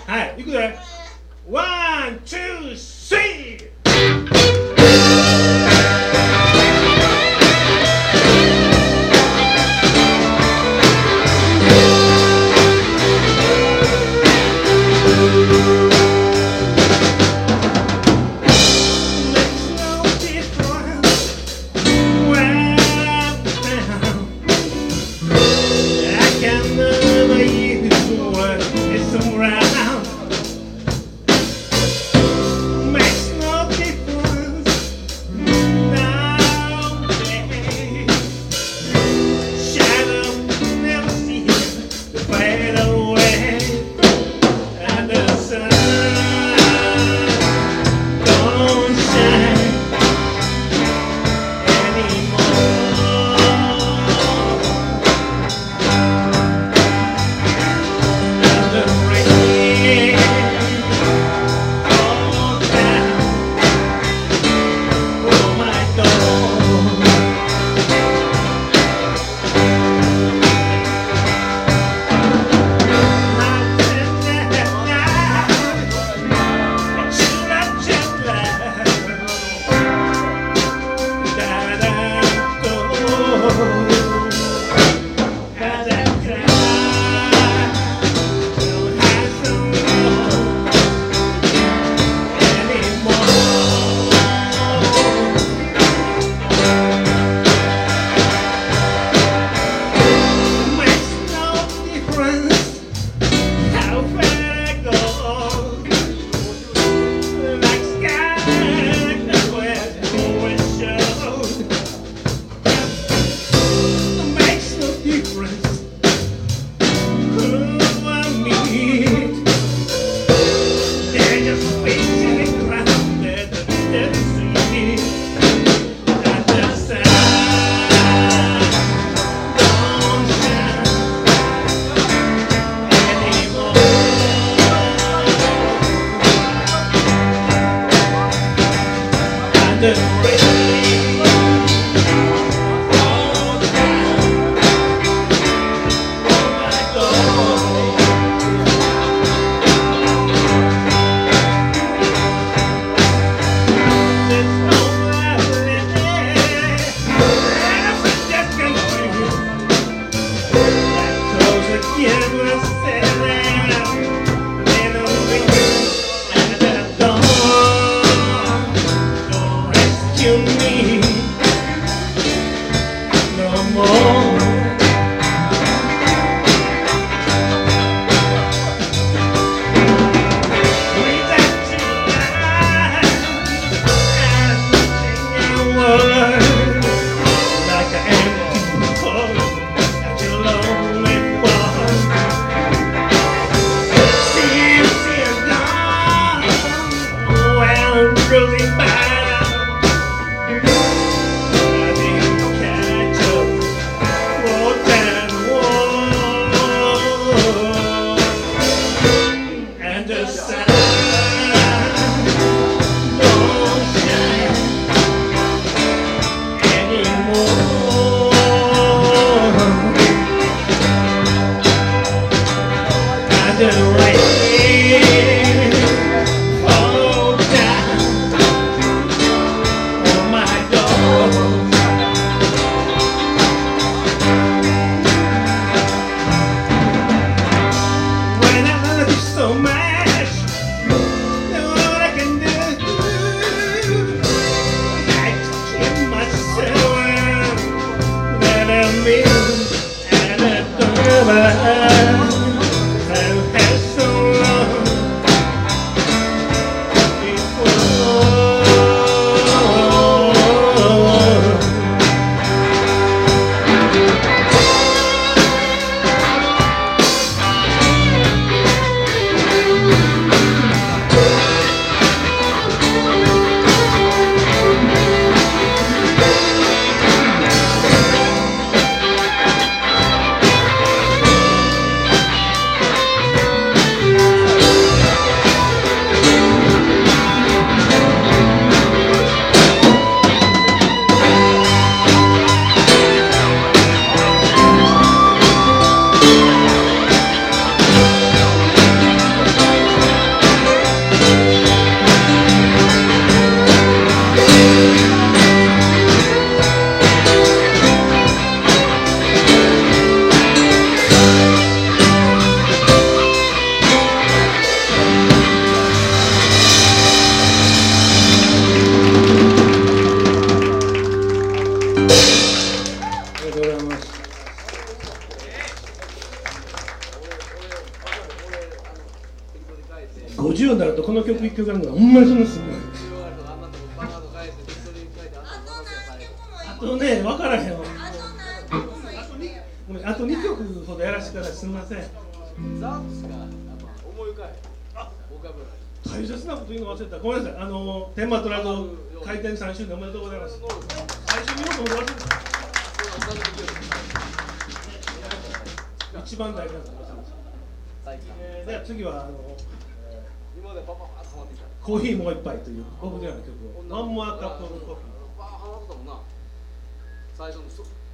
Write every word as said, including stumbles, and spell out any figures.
はい、いくぜ。ワン、ツー、スリー。 Have had so long. ごじゅうになるとこの曲いっきょくあるのがほんまにそんなすごい。あとね、分からへんわ。ごめん、あとにきょくほどやらせてください。すみません。 ザーツが思い浮かへん。 大切なこと言うの忘れた。ごめんなさい。あの天満トラド開店さんしゅうねんおめでとうございます。最初に言おうと思って忘れた。一番大事なことです。えー、では次はあの今までパパパッとハマってきた。 コーヒーもう一杯というボブ・ディランの曲をワンモアカップオブコーヒー。 パーハマってたもんな。最初の